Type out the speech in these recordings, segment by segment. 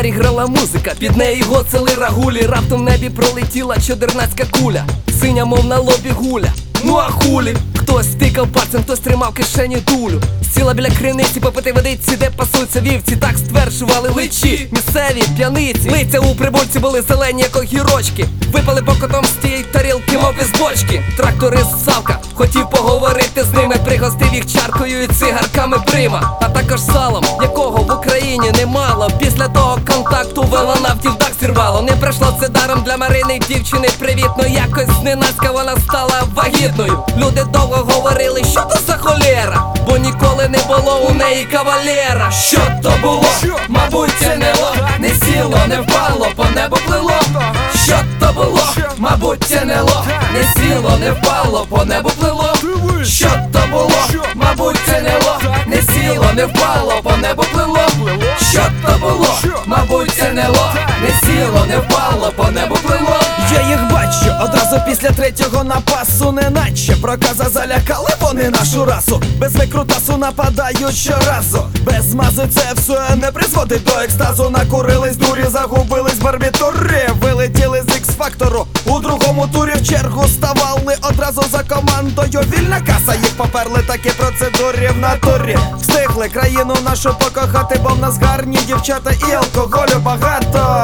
барі грала музика, під неї гоцали рагулі. Раптом в небі пролетіла чудернацька куля, синя, мов на лобі гуля. Ну а хулі? Хтось тикав пальцем, хтось тримав в кишені дулю. Сіла біля криниці попити водиці, де пасуться вівці. Так стверджували личі, місцеві п'яниці. Лиця у прибульці були зелені, як огірочки. Випали покотом з тієї тарілки, мов із бочки. Тракторист Савка хотів поговорити з ними, пригостив їх чаркою і цигарками прима, а також салом, якого в Україні немало. Після того контакту велонавтів дах зірвало. Не пройшло це даром для Марини, дівчини привітно. Якось зненацька вона стала вагітною. Люди довго говорили, що то за холєра, бо ніколи не було у неї кавалера. Що то було? Мабуть, це не ло. Не сіло, не впало, по небу плило. Що то було? Мабуть, це не ло. Не сіло, не впало, по небу плило. Що то було? Мабуть, це не ло. Не сіло, не впало, по небу плило. Що то було? Мабуть, це не ло. Не сіло, не впало, по небу плило. Я їх бачу одразу після третього напасу, неначе проказа залякали вони нашу расу. Без викрутасу нападають щоразу. Без мази це все не призводить до екстазу. Накурились дурі, загубились барбітури. Вилетіли з Ікс-фактору, у другому турі в чергу ставали одразу за командою. Вільна каса, їх поперли такі процедурі в натурі. Встигли країну нашу покохати, бо в нас гарні дівчата і алкоголю багато.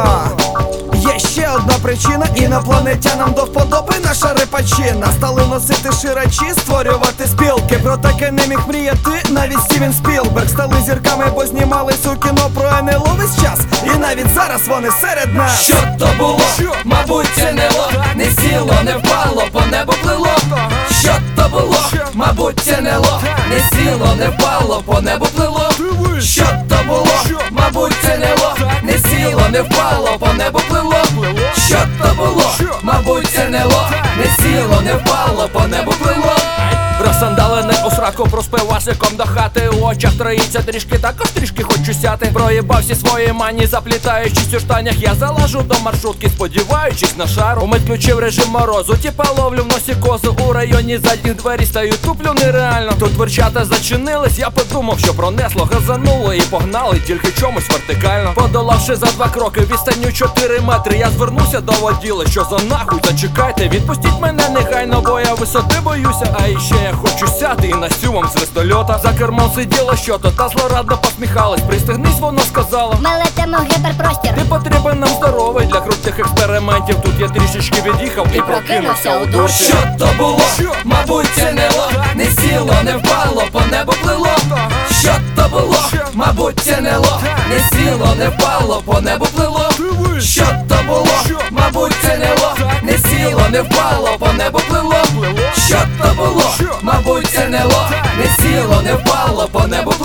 Є ще одна причина, інопланетянам до вподоби наша репачина. Стали носити ширачі, створювати спілки. Про таке не міг мріяти навіть Стівен Спілберг. Стали зірками, бо знімались у кіно про НЛО весь час. І навіть зараз вони серед нас. Що то було? Мабуть, це не ло. Не сіло, не впало, по небу плило. Що то було? Мабуть, це не ло. Не сіло, не впало, по небу плило. Що то було? Мабуть, це не ло. Не сіло, не впало, по небу плило. Що то було? Мабуть, це не ло. Не сіло, не впало, по небу плило. Розсандалений у сраку, проспив Васиком до хати. У очах троїться трішки, також трішки хочу сяти. Проїбав всі свої мані, заплітаючись у штанях. Я залажу до маршрутки, сподіваючись на шару. Умить включив режим морозу, тіпа ловлю в носі козу. У районі задніх двері стаю, туплю нереально. Тут верчата зачинились, я подумав, що пронесло. Газануло і погнали, тільки чомусь вертикально. Подолавши за 2 кроки відстанню 4 метри, я звернувся до воділа, що за нахуй, зачекайте. Відпустіть мене негайно, бо я висоти боюся. А іще я хочу сяти і на сюмом з вертольота. За кермом сиділо що-то, та злорадно посміхалась. Пристегнись, воно сказала, ми летимо в гіперпростір. ти потрібен нам здоровий для крутих експериментів. Тут я трішечки від'їхав і прокинувся у душі. Що то було? Мабуть, це не ло. Не сіло, не впало, по небу плило. Що то було? Мабуть, це не ло. Не сіло, не впало, по небу плило. Що то було? Мабуть, це не ло. Не сіло, не впало, по небу плило. Що то було? Мабуть, це не ло. Не сіло, не впало, по небу